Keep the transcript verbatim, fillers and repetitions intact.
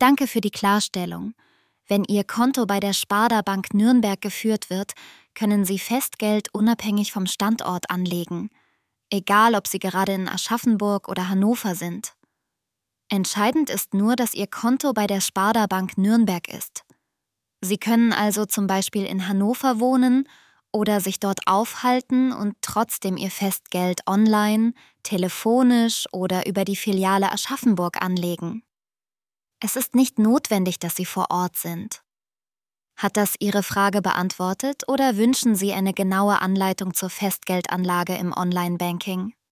Danke für die Klarstellung. Wenn Ihr Konto bei der Sparda Bank Nürnberg geführt wird, können Sie Festgeld unabhängig vom Standort anlegen, egal ob Sie gerade in Aschaffenburg oder Hannover sind. Entscheidend ist nur, dass Ihr Konto bei der Sparda Bank Nürnberg ist. Sie können also zum Beispiel in Hannover wohnen oder sich dort aufhalten und trotzdem Ihr Festgeld online, telefonisch oder über die Filiale Aschaffenburg anlegen. Es ist nicht notwendig, dass Sie vor Ort sind. Hat das Ihre Frage beantwortet oder wünschen Sie eine genaue Anleitung zur Festgeldanlage im Online-Banking?